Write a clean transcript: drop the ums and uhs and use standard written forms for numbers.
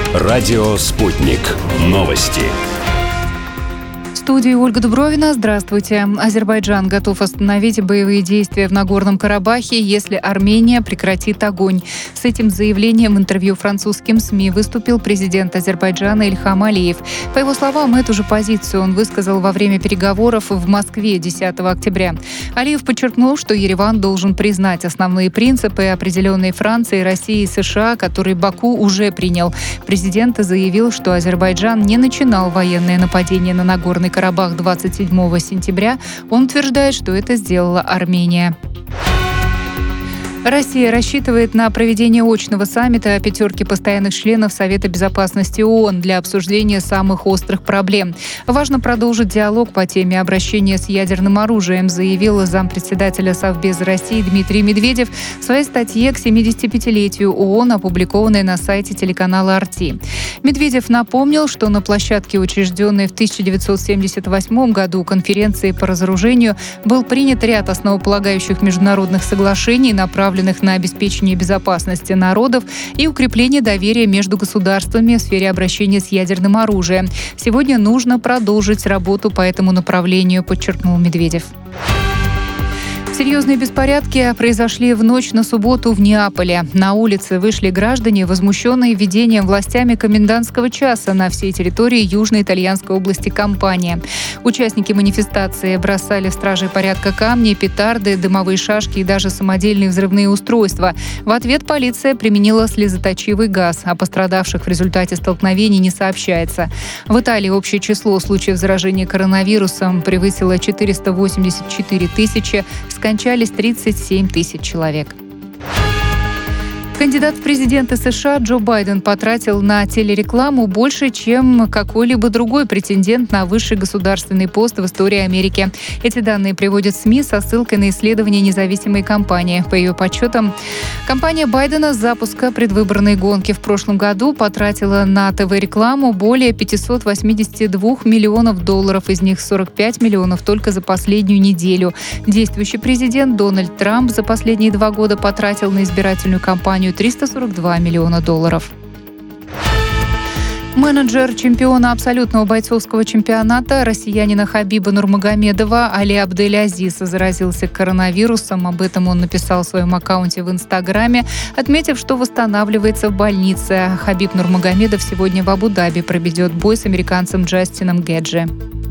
Радио «Спутник». Новости. В студии Ольга Дубровина. Здравствуйте. Азербайджан готов остановить боевые действия в Нагорном Карабахе, если Армения прекратит огонь. С этим заявлением в интервью французским СМИ выступил президент Азербайджана Ильхам Алиев. По его словам, эту же позицию он высказал во время переговоров в Москве 10 октября. Алиев подчеркнул, что Ереван должен признать основные принципы, определенные Францией, Россией и США, которые Баку уже принял. Президент заявил, что Азербайджан не начинал военное нападение на Нагорный Карабах 27 сентября. Он утверждает, что это сделала Армения. Россия рассчитывает на проведение очного саммита о пятерке постоянных членов Совета безопасности ООН для обсуждения самых острых проблем. Важно продолжить диалог по теме обращения с ядерным оружием, заявил зампредседателя Совбеза России Дмитрий Медведев в своей статье к 75-летию ООН, опубликованной на сайте телеканала «Арти». Медведев напомнил, что на площадке, учрежденной в 1978 году конференции по разоружению, был принят ряд основополагающих международных соглашений, направленных на обеспечение безопасности народов и укрепление доверия между государствами в сфере обращения с ядерным оружием. Сегодня нужно продолжить работу по этому направлению, подчеркнул Медведев. Серьезные беспорядки произошли в ночь на субботу в Неаполе. На улицы вышли граждане, возмущенные введением властями комендантского часа на всей территории Южно-Итальянской области Кампания. Участники манифестации бросали в стражей порядка камни, петарды, дымовые шашки и даже самодельные взрывные устройства. В ответ полиция применила слезоточивый газ, а пострадавших в результате столкновений не сообщается. В Италии общее число случаев заражения коронавирусом превысило 484 тысячи, скончались 37 тысяч человек. Кандидат в президенты США Джо Байден потратил на телерекламу больше, чем какой-либо другой претендент на высший государственный пост в истории Америки. Эти данные приводят СМИ со ссылкой на исследование независимой компании. По ее подсчетам, компания Байдена с запуска предвыборной гонки в прошлом году потратила на ТВ-рекламу более 582 миллионов долларов, из них 45 миллионов только за последнюю неделю. Действующий президент Дональд Трамп за последние 2 года потратил на избирательную кампанию 342 миллиона долларов. Менеджер чемпиона абсолютного бойцовского чемпионата, россиянина Хабиба Нурмагомедова Али Абдель-Азиз заразился коронавирусом. Об этом он написал в своем аккаунте в Инстаграме, отметив, что восстанавливается в больнице. Хабиб Нурмагомедов сегодня в Абу-Даби проведет бой с американцем Джастином Геджи.